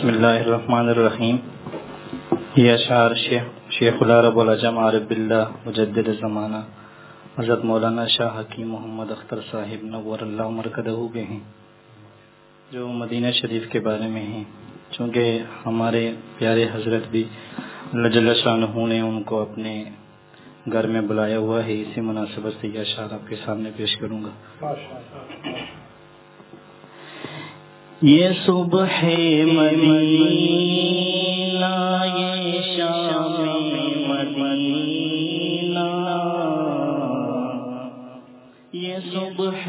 بسم اللہ الرحمن الرحیم. یہ اشعار شیخ العرب والعجم عارف باللہ مجدد زمانہ حضرت مولانا شاہ حکیم محمد اختر صاحب نور اللہ مرکزہ کے ہیں، جو مدینہ شریف کے بارے میں ہیں. چونکہ ہمارے پیارے حضرت بھی اللہ جل شانہ نے ان کو اپنے گھر میں بلایا ہوا ہے، اسی مناسبت سے یہ اشعار آپ کے سامنے پیش کروں گا. یہ صبح مدینہ، یہ شام مدینہ، یہ صبح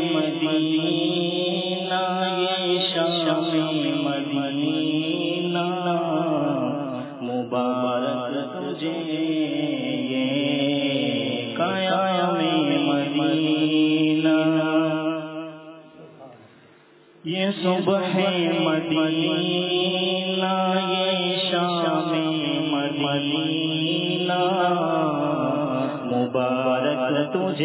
مدینہ، یہ شام مدینہ، مبارک تجھے یہ قیام مدینہ. یہ صبح مدینہ، یہ شام مدینہ، مبارک تجھے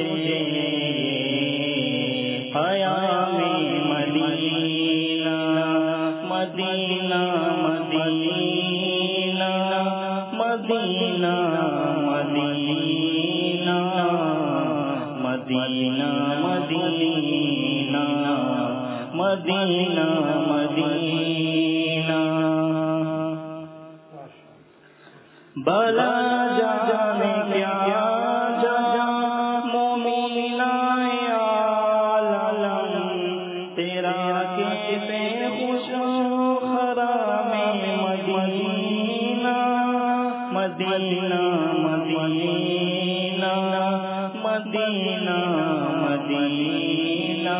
قیام مدینہ. مدینہ مدینہ مدینہ مدینہ مدینہ مدینہ مدینہ مدینہ. بلا جانے کیا جا مومنہ عالم تیرا کیسے خوش خرام مدینہ. مدینہ مدینہ مدینہ مدینہ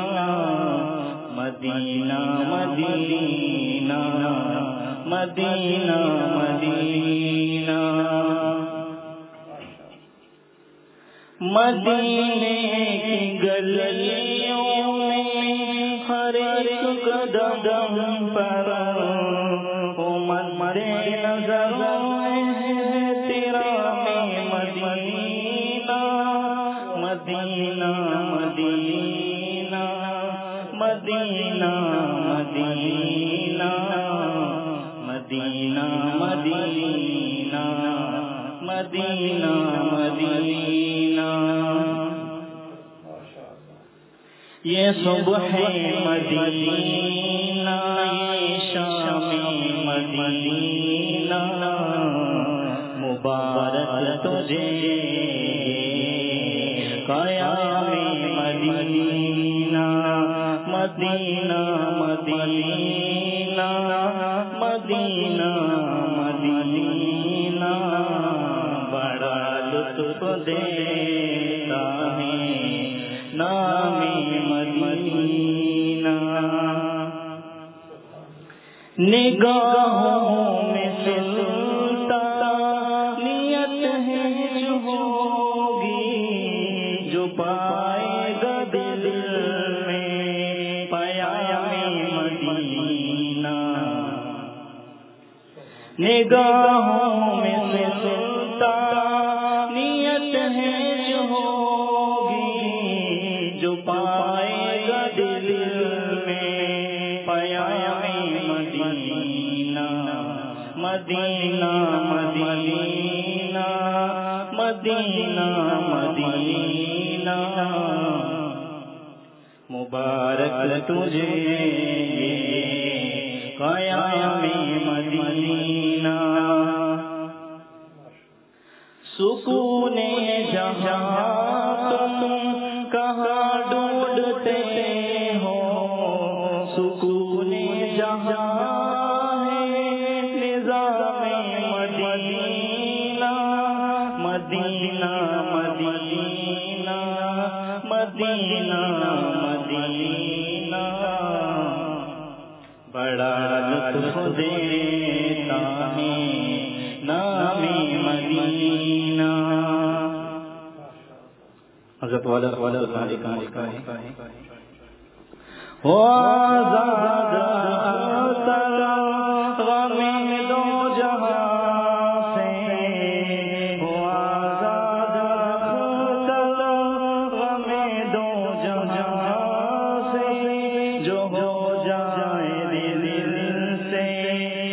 مدینہ مدینہ مدینہ مدینہ. مدینے کی گلیوں میں ہر ایک قدم پر مدے نظر ہے تیرا میں مدینہ. مدینہ مدینہ مدینہ مدینہ مدینہ مدینہ مدینہ مدینہ. یہ صبح مدینہ، یہ شام مدینہ، مبارک تجھے قیام مدینہ. مدینہ مدینہ مدینہ مدینہ، بڑا لطف دیتا ہے نام مدینہ. نگاہوں میں سلطانیت ہے جو ہوگی، جو پائے گا دل میں پیام مدینہ. نگاہوں میں سلطانیت ہے جو ہوگی، جو پائے گا دل میں پیام مدینہ. مدینہ مدینہ مدینہ مدینہ، مبارک تجھے قیام مدینہ. سکون جہاں تم کہاں ڈھونڈتے ہو، سکون جہاں ہے نظام مدینہ. مدینہ مدینہ مدینہ مدینہ، بڑا لطف دیتا ہے نام مدینہ. حضرت والا کا ہے وہ آزاد غم دو جہاں سے، وہ آزاد غم دو جہاں سے، جو ہو جائے دل سے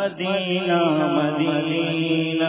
مدینہ مدینہ۔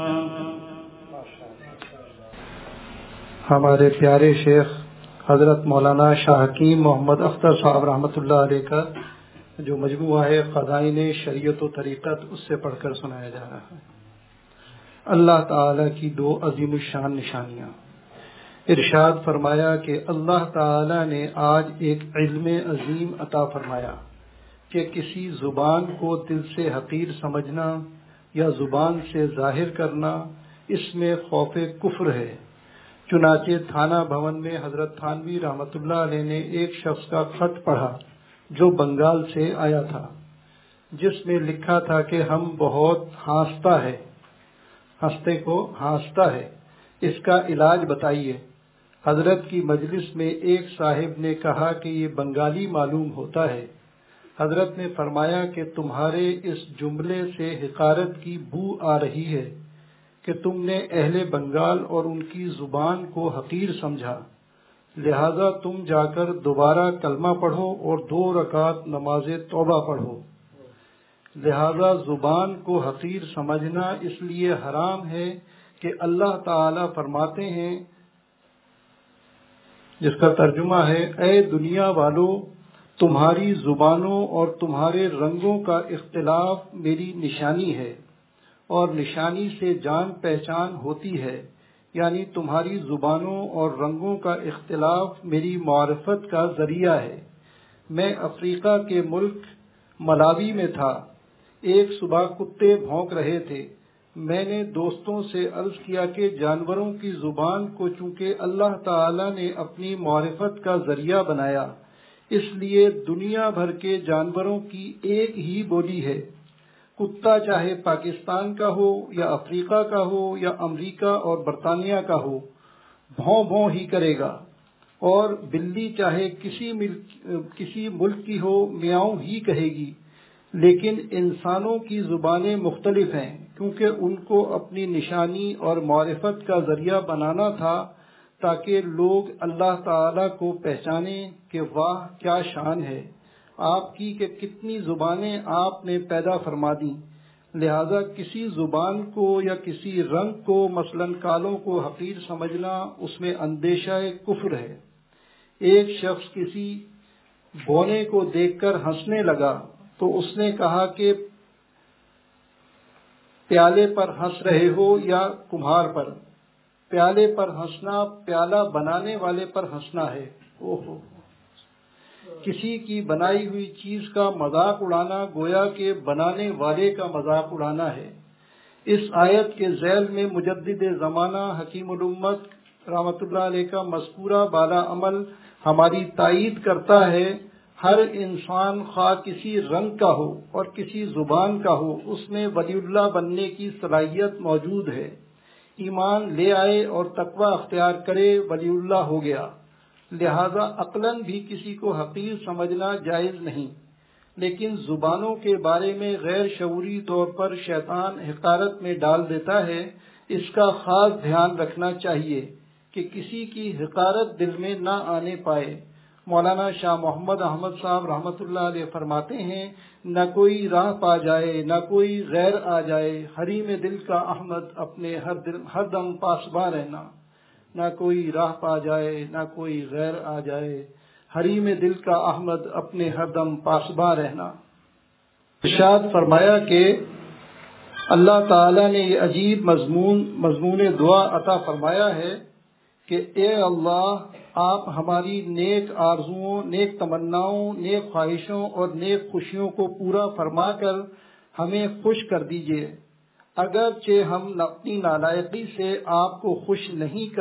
ہمارے پیارے شیخ حضرت مولانا شاہ حکیم محمد اختر صاحب رحمۃ اللہ علیہ کا جو مجموعہ ہے خزائن شریعت و طریقت، اس سے پڑھ کر سنایا جا رہا ہے۔ اللہ تعالی کی دو عظیم الشان نشانیاں۔ ارشاد فرمایا کہ اللہ تعالی نے آج ایک علم عظیم عطا فرمایا کہ کسی زبان کو دل سے حقیر سمجھنا یا زبان سے ظاہر کرنا، اس میں خوف کفر ہے۔ چنانچہ تھانہ بھون میں حضرت تھانوی رحمۃ اللہ علیہ نے ایک شخص کا خط پڑھا جو بنگال سے آیا تھا، جس میں لکھا تھا کہ ہم بہت ہنستا ہے، ہنستے کو ہنستا ہے، اس کا علاج بتائیے۔ حضرت کی مجلس میں ایک صاحب نے کہا کہ یہ بنگالی معلوم ہوتا ہے۔ حضرت نے فرمایا کہ تمہارے اس جملے سے حقارت کی بو آ رہی ہے کہ تم نے اہل بنگال اور ان کی زبان کو حقیر سمجھا، لہذا تم جا کر دوبارہ کلمہ پڑھو اور 2 رکعت نماز توبہ پڑھو۔ لہذا زبان کو حقیر سمجھنا اس لیے حرام ہے کہ اللہ تعالی فرماتے ہیں، جس کا ترجمہ ہے، اے دنیا والو، تمہاری زبانوں اور تمہارے رنگوں کا اختلاف میری نشانی ہے، اور نشانی سے جان پہچان ہوتی ہے، یعنی تمہاری زبانوں اور رنگوں کا اختلاف میری معرفت کا ذریعہ ہے۔ میں افریقہ کے ملک ملاوی میں تھا، ایک صبح کتے بھونک رہے تھے۔ میں نے دوستوں سے عرض کیا کہ جانوروں کی زبان کو چونکہ اللہ تعالی نے اپنی معرفت کا ذریعہ بنایا، اس لیے دنیا بھر کے جانوروں کی ایک ہی بولی ہے۔ کتا چاہے پاکستان کا ہو یا افریقہ کا ہو یا امریکہ اور برطانیہ کا ہو، بھوں بھوں ہی کرے گا، اور بلی چاہے کسی ملک کی ہو، میاؤں ہی کہے گی۔ لیکن انسانوں کی زبانیں مختلف ہیں، کیونکہ ان کو اپنی نشانی اور معرفت کا ذریعہ بنانا تھا تاکہ لوگ اللہ تعالی کو پہچانیں کہ واہ کیا شان ہے آپ کی کہ کتنی زبانیں آپ نے پیدا فرما دیں۔ لہذا کسی زبان کو یا کسی رنگ کو، مثلاً کالوں کو حقیر سمجھنا، اس میں اندیشہ کفر ہے۔ ایک شخص کسی بونے کو دیکھ کر ہنسنے لگا تو اس نے کہا کہ پیالے پر ہنس رہے ہو یا کمہار پر؟ پیالے پر ہنسنا پیالہ بنانے والے پر ہنسنا ہے۔ اوہو، کسی کی بنائی ہوئی چیز کا مذاق اڑانا گویا کہ بنانے والے کا مذاق اڑانا ہے۔ اس آیت کے ذیل میں مجدد زمانہ حکیم الامت رحمۃ اللہ علیہ کا مذکورہ بالا عمل ہماری تائید کرتا ہے۔ ہر انسان خواہ کسی رنگ کا ہو اور کسی زبان کا ہو، اس میں ولی اللہ بننے کی صلاحیت موجود ہے۔ ایمان لے آئے اور تقوی اختیار کرے، ولی اللہ ہو گیا۔ لہذا عقلاً بھی کسی کو حقیر سمجھنا جائز نہیں، لیکن زبانوں کے بارے میں غیر شعوری طور پر شیطان حقارت میں ڈال دیتا ہے۔ اس کا خاص دھیان رکھنا چاہیے کہ کسی کی حقارت دل میں نہ آنے پائے۔ مولانا شاہ محمد احمد صاحب رحمۃ اللہ علیہ فرماتے ہیں، نہ کوئی راہ پا جائے نہ کوئی غیر آ جائے، حریم دل کا احمد اپنے ہر دم پاسباں رہنا۔ نہ کوئی راہ پا جائے نہ کوئی غیر آ جائے، حریم دل کا احمد اپنے ہر دم پاسباں رہنا۔ ارشاد فرمایا کہ اللہ تعالیٰ نے یہ عجیب مضمون دعا عطا فرمایا ہے کہ اے اللہ، آپ ہماری نیک آرزوؤں، نیک تمناؤں، نیک خواہشوں اور نیک خوشیوں کو پورا فرما کر ہمیں خوش کر دیجیے۔ اگرچہ ہم اپنی نالائقی سے آپ کو خوش نہیں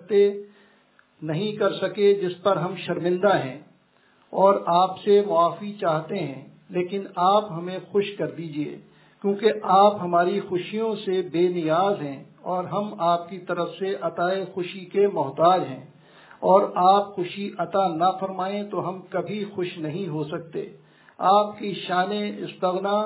کر سکے، جس پر ہم شرمندہ ہیں اور آپ سے معافی چاہتے ہیں، لیکن آپ ہمیں خوش کر دیجیے، کیونکہ آپ ہماری خوشیوں سے بے نیاز ہیں اور ہم آپ کی طرف سے عطائے خوشی کے محتاج ہیں، اور آپ خوشی عطا نہ فرمائیں تو ہم کبھی خوش نہیں ہو سکتے۔ آپ کی شان استغنا،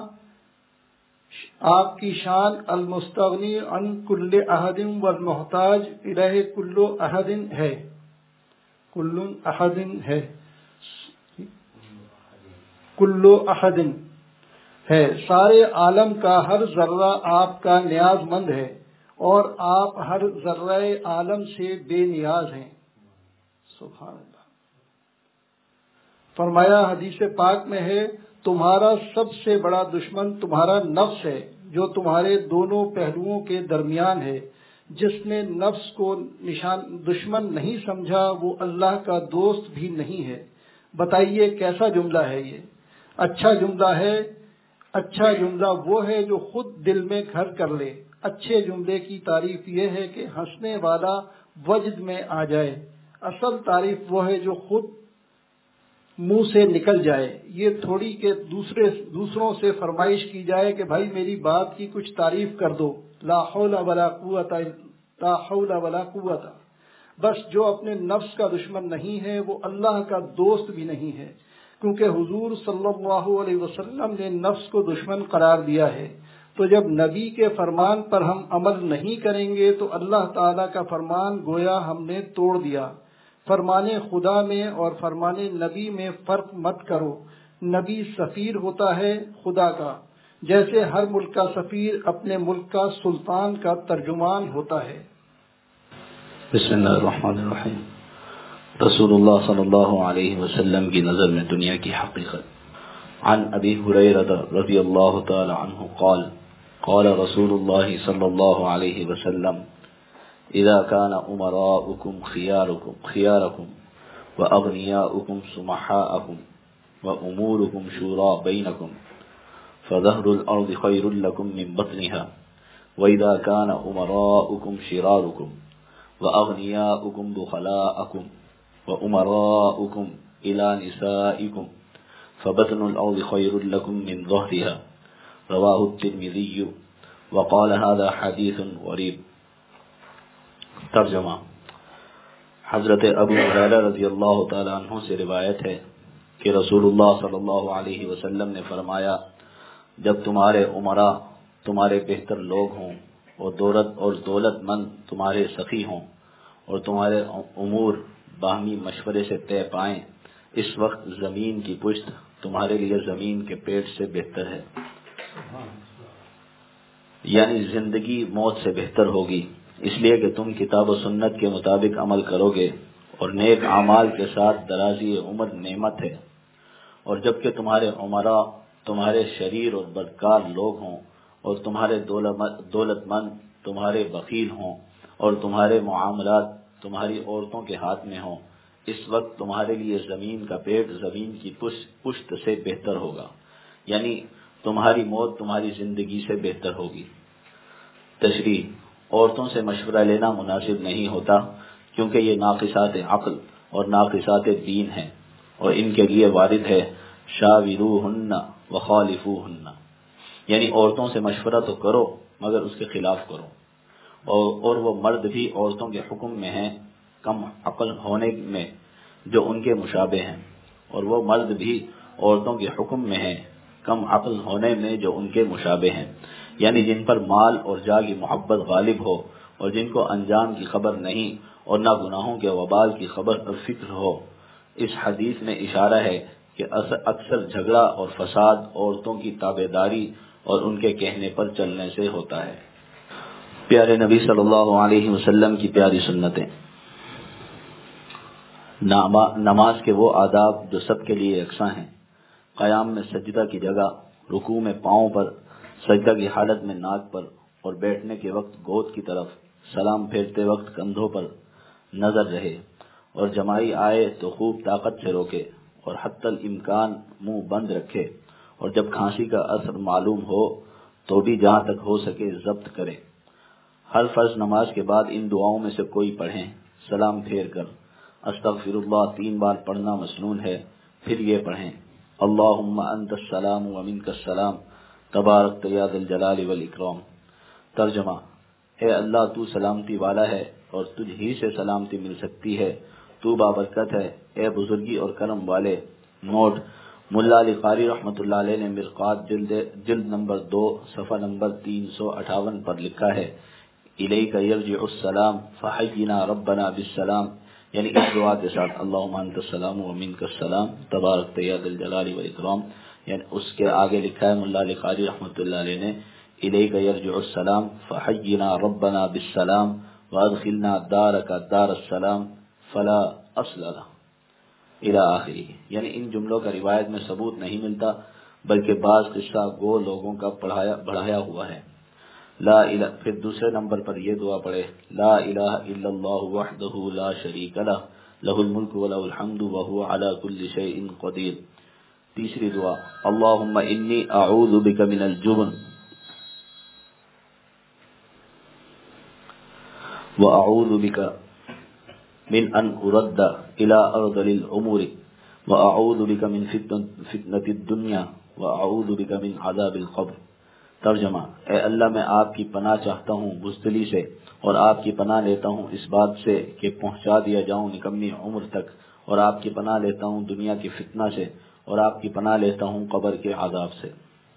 آپ کی شان المستغنی عن کل احد والمحتاج الیہ کل احد ہے، کل احد ہے، کل احد ہے، سارے عالم کا ہر ذرہ آپ کا نیاز مند ہے اور آپ ہر ذرہ عالم سے بے نیاز ہیں۔ سبحان اللہ۔ فرمایا حدیث پاک میں ہے، تمہارا سب سے بڑا دشمن تمہارا نفس ہے جو تمہارے دونوں پہلوؤں کے درمیان ہے۔ جس نے نفس کو دشمن نہیں سمجھا وہ اللہ کا دوست بھی نہیں ہے۔ بتائیے کیسا جملہ ہے یہ؟ اچھا جملہ ہے۔ اچھا جملہ وہ ہے جو خود دل میں گھر کر لے۔ اچھے جملے کی تعریف یہ ہے کہ ہنسنے والا وجد میں آ جائے۔ اصل تعریف وہ ہے جو خود منہ سے نکل جائے، یہ تھوڑی کہ دوسروں سے فرمائش کی جائے کہ بھائی میری بات کی کچھ تعریف کر دو۔ لا حول ولا قوت لا حول ولا قوت۔ بس جو اپنے نفس کا دشمن نہیں ہے وہ اللہ کا دوست بھی نہیں ہے، کیونکہ حضور صلی اللہ علیہ وسلم نے نفس کو دشمن قرار دیا ہے۔ تو جب نبی کے فرمان پر ہم عمل نہیں کریں گے تو اللہ تعالیٰ کا فرمان گویا ہم نے توڑ دیا۔ فرمان خدا میں اور فرمان نبی میں فرق مت کرو۔ نبی سفیر ہوتا ہے خدا کا، جیسے ہر ملک کا سفیر اپنے ملک کا سلطان کا ترجمان ہوتا ہے۔ بسم اللہ الرحمن الرحیم۔ رسول اللہ صلی اللہ علیہ وسلم کی نظر میں دنیا کی حقیقت۔ عن ابی ہریرہ رضی اللہ تعالی عنہ قال قال رسول اللہ صلی اللہ علیہ وسلم اذا كان امراؤكم خياركم واغنياؤكم سمحاءكم واموركم شورى بينكم فظهر الارض خير لكم من بطنها واذا كان امراؤكم شراركم واغنياؤكم بخلاءكم وامراؤكم الى نسائكم فبطن الارض خير لكم من ظهرها رواه الترمذي وقال هذا حديث غريب۔ ترجمہ۔ حضرت ابو ہریرہ رضی اللہ تعالی عنہ سے روایت ہے کہ رسول اللہ صلی اللہ علیہ وسلم نے فرمایا، جب تمہارے امراء تمہارے بہتر لوگ ہوں اور دولت مند تمہارے سخی ہوں اور تمہارے امور باہمی مشورے سے طے پائیں، اس وقت زمین کی پشت تمہارے لیے زمین کے پیٹ سے بہتر ہے، یعنی زندگی موت سے بہتر ہوگی، اس لیے کہ تم کتاب و سنت کے مطابق عمل کرو گے اور نیک اعمال کے ساتھ درازی عمر نعمت ہے۔ اور جبکہ تمہارے امراء تمہارے شریر اور بدکار لوگ ہوں اور تمہارے دولت مند تمہارے بخیل ہوں اور تمہارے معاملات تمہاری عورتوں کے ہاتھ میں ہوں، اس وقت تمہارے لیے زمین کا پیٹ زمین کی پشت سے بہتر ہوگا، یعنی تمہاری موت تمہاری زندگی سے بہتر ہوگی۔ تشریح۔ عورتوں سے مشورہ لینا مناسب نہیں ہوتا کیونکہ یہ ناقصات عقل اور ناقصات دین ہیں، اور ان کے لیے وارد ہے شاوروہن وخالفوہن، یعنی عورتوں سے مشورہ تو کرو مگر اس کے خلاف کرو، اور وہ مرد بھی عورتوں کے حکم میں ہیں کم عقل ہونے میں جو ان کے مشابہ ہیں، اور وہ مرد بھی عورتوں کے حکم میں ہیں کم عقل ہونے میں جو ان کے مشابہ ہیں، یعنی جن پر مال اور جاہ کی محبت غالب ہو اور جن کو انجام کی خبر نہیں اور نہ گناہوں کے وبال کی خبر اور فکر ہو۔ اس حدیث میں اشارہ ہے کہ اکثر جھگڑا اور فساد عورتوں کی تابعداری اور ان کے کہنے پر چلنے سے ہوتا ہے۔ پیارے نبی صلی اللہ علیہ وسلم کی پیاری سنتیں۔ نماز کے وہ آداب جو سب کے لیے یکساں ہیں۔ قیام میں سجدہ کی جگہ، رکوع میں پاؤں پر، سجدہ کی حالت میں ناک پر اور بیٹھنے کے وقت گود کی طرف، سلام پھیرتے وقت کندھوں پر نظر رہے، اور جماعی آئے تو خوب طاقت سے روکے اور حتی الامکان منہ بند رکھے، اور جب کھانسی کا اثر معلوم ہو تو بھی جہاں تک ہو سکے ضبط کرے۔ ہر فرض نماز کے بعد ان دعاؤں میں سے کوئی پڑھیں۔ سلام پھیر کر استغفر اللہ 3 بار پڑھنا مسنون ہے، پھر یہ پڑھیں اللہم انت السلام ومنک السلام تبارک یا ذی الجلال والاکرام۔ ترجمہ۔ اے اللہ تو سلامتی والا ہے اور تجھ ہی سے سلامتی مل سکتی ہے، تو بابرکت ہے، اے بزرگی اور کرم والے۔ نوٹ: ملا علی قاری رحمۃ اللہ علیہ نے مرقات جلد نمبر 2 صفحہ نمبر 358 پر لکھا ہے الیک یرجع السلام فحینا ربنا بالسلام، یعنی اس دعا کے ساتھ اللہم انت السلام ومنک السلام تبارک یا ذی الجلال والاکرام، یعنی اس کے آگے لکھا ہے ملا علی قاری رحمۃ اللہ علیہ نے الیک یرجع السلام فحینا ربنا بالسلام وادخلنا دارک دار السلام فلا اصل له الی آخری. یعنی ان جملوں کا روایت میں ثبوت نہیں ملتا بلکہ بعض قصہ گو لوگوں کا بڑھایا ہوا ہے. لا الہ پھر دوسرے نمبر پر یہ دعا پڑھے لا الہ الا اللہ وحدہ لا شریک لہ لہ الملک ولہ الحمد وہو علی کل شیء قدیر. تیسری دعا اللہم انی اعوذ بک من الجبن واعوذ بک من ان ارد الى ارذل الامور واعوذ بک من فتنۃ الدنیا واعوذ بک من عذاب القبر. ترجمہ اے اللہ میں آپ کی پناہ چاہتا ہوں بزدلی سے اور آپ کی پناہ لیتا ہوں اس بات سے کہ پہنچا دیا جاؤں نکمی عمر تک اور آپ کی پناہ لیتا ہوں دنیا کی فتنہ سے اور آپ کی پناہ لیتا ہوں قبر کے عذاب سے.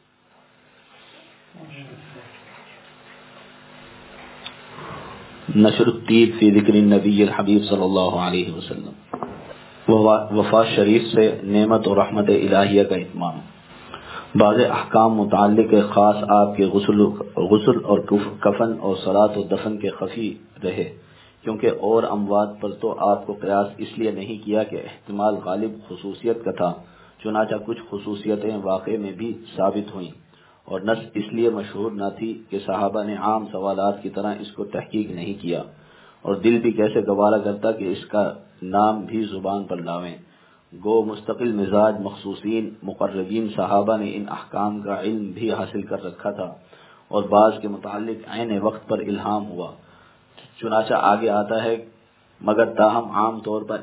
نشر الطیب فی ذکر النبی الحبیب صلی اللہ علیہ وسلم. وفات شریف سے نعمت اور رحمت الہیہ کا اتمام. بعض احکام متعلق خاص آپ کے غسل اور کفن اور صلاۃ و دفن کے خفی رہے کیونکہ اور اموات پر تو آپ کو قیاس اس لیے نہیں کیا کہ احتمال غالب خصوصیت کا تھا، چنانچہ کچھ خصوصیتیں واقع میں بھی ثابت ہوئیں اور نص اس لیے مشہور نہ تھی کہ صحابہ نے عام سوالات کی طرح اس کو تحقیق نہیں کیا اور دل بھی کیسے گوارا کرتا کہ اس کا نام بھی زبان پر لاویں. گو مستقل مزاج مخصوصین مقربین صحابہ نے ان احکام کا علم بھی حاصل کر رکھا تھا اور بعض کے متعلق عین وقت پر الہام ہوا. چنانچہ آگے آتا ہے مگر تاہم عام طور پر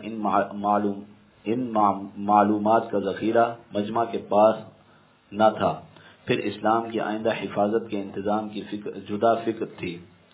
ان معلومات کا ذخیرہ مجمع کے پاس نہ تھا. پھر اسلام کی آئندہ حفاظت کے انتظام کی جدا فکر تھی.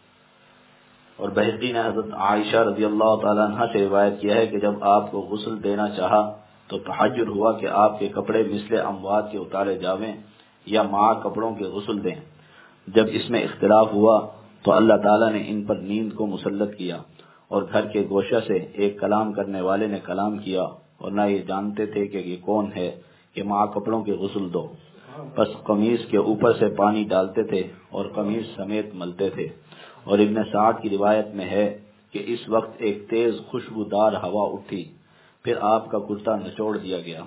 اور بہقی نے حضرت عائشہ رضی اللہ تعالیٰ عنہ سے روایت کیا ہے کہ جب آپ کو غسل دینا چاہا تو تحجر ہوا کہ آپ کے کپڑے مثل اموات کے اتارے جاویں یا مع کپڑوں کے غسل دیں. جب اس میں اختلاف ہوا تو اللہ تعالیٰ نے ان پر نیند کو مسلط کیا اور گھر کے گوشہ سے ایک کلام کرنے والے نے کلام کیا اور نہ یہ جانتے تھے کہ یہ کون ہے کہ مع کپڑوں کے غسل دو. بس قمیص کے اوپر سے پانی ڈالتے تھے اور قمیص سمیت ملتے تھے. اور ابن سعد کی روایت میں ہے کہ اس وقت ایک تیز خوشبودار ہوا اٹھی پھر آپ کا کرتا نچوڑ دیا گیا.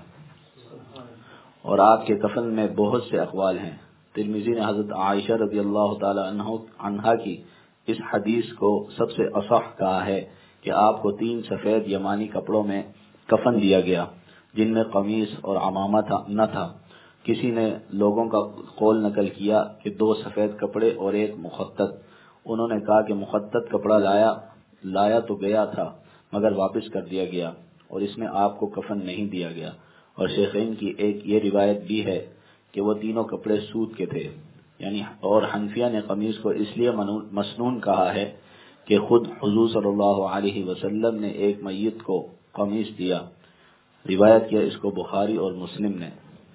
اور آپ کے کفن میں بہت سے اقوال ہیں. ترمذی نے حضرت عائشہ رضی اللہ تعالی عنہا کی اس حدیث کو سب سے اصح کہا ہے کہ آپ کو 3 سفید یمانی کپڑوں میں کفن دیا گیا جن میں قمیص اور عمامہ نہ تھا. کسی نے لوگوں کا قول نقل کیا کہ 2 سفید کپڑے اور 1 مخطط. انہوں نے کہا کہ مخطط کپڑا لایا تو گیا تھا مگر واپس کر دیا گیا اور اس میں آپ کو کفن نہیں دیا گیا. اور شیخین کی ایک یہ روایت بھی ہے کہ وہ تینوں کپڑے سود کے تھے. یعنی اور حنفیہ نے قمیص کو اس لیے مسنون کہا ہے کہ خود حضور صلی اللہ علیہ وسلم نے ایک میت کو قمیص دیا. روایت کیا اس کو بخاری اور مسلم نے.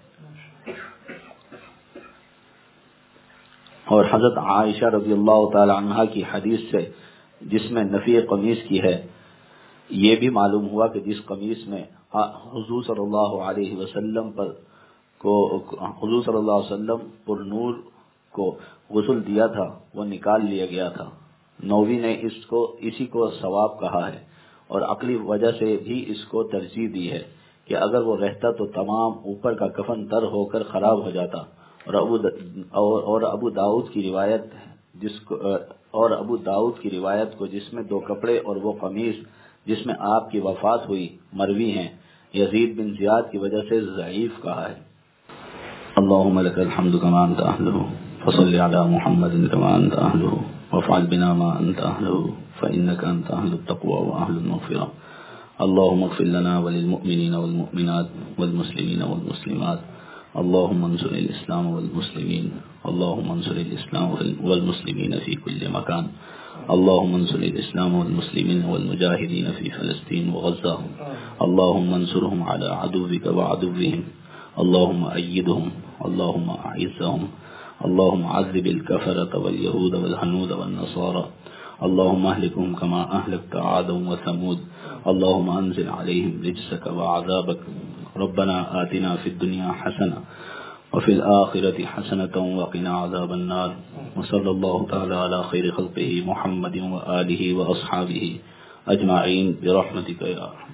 اور حضرت عائشہ رضی اللہ تعالی عنہا کی حدیث سے جس میں نفی قمیص کی ہے یہ بھی معلوم ہوا کہ جس قمیص میں حضور صلی اللہ علیہ وسلم پر نور کو غسل دیا تھا وہ نکال لیا گیا تھا. نووی نے اسی کو ثواب کہا ہے اور عقلی وجہ سے بھی اس کو ترجیح دی ہے کہ اگر وہ رہتا تو تمام اوپر کا کفن تر ہو کر خراب ہو جاتا. اور ابو داؤد کی روایت کو جس میں 2 کپڑے اور وہ قمیص جس میں آپ کی وفات ہوئی مروی ہیں یزید بن زیاد کی وجہ سے ضعیف کہا ہے. اللهم لك الحمد كما انت اهله فصل على محمد كما انت اهله وافعل بنا ما انت اهله فانك انت اهل التقوى واهل المغفرة. اللهم اغفر لنا وللمؤمنين والمؤمنات والمسلمين والمسلمات. اللهم انصر الاسلام والمسلمين. اللهم انصر الاسلام والمسلمين في كل مكان. اللهم انصر الاسلام والمسلمين والمجاهدين في فلسطين وغزة. اللهم انصرهم على عدوك وعدوهم. اللهم أيدهم. اللهم أعزهم. اللهم عذب الكفرة واليهود والهنود والنصارى. اللهم أهلكهم كما أهلكت عادا وثمود. اللهم أنزل عليهم رجسك وعذابك. ربنا آتنا في الدنيا حسنة وفي الآخرة حسنة وقنا عذاب النار وصلى الله تعالى على خير خلقه محمد وآله وأصحابه أجمعين برحمتك يا أرحم